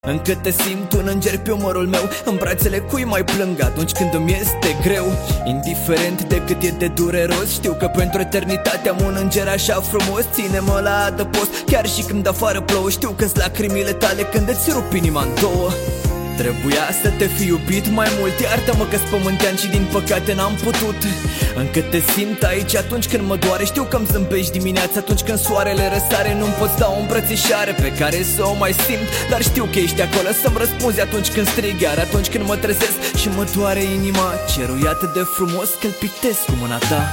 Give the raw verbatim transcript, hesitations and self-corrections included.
Încă te simt un înger pe umărul meu, în brațele cui mai plâng atunci când îmi este greu. Indiferent de cât e de dureros, știu că pentru eternitate am un înger așa frumos. Ține-mă la adăpost, chiar și când afară plouă. Știu că-s lacrimile tale când îți rup inima în două. Trebuia să te fi iubit mai mult, iartă-mă că-s pământean și din păcate n-am putut. Încă te simt aici atunci când mă doare, știu că-mi zâmbești dimineața atunci când soarele răsare. Nu-mi pot sta o îmbrățișare pe care să o mai simt, dar știu că ești acolo să-mi răspunzi atunci când strig, iar atunci când mă trezesc și mă doare inima. Cerul e atât de frumos că-l pictez cu mâna ta.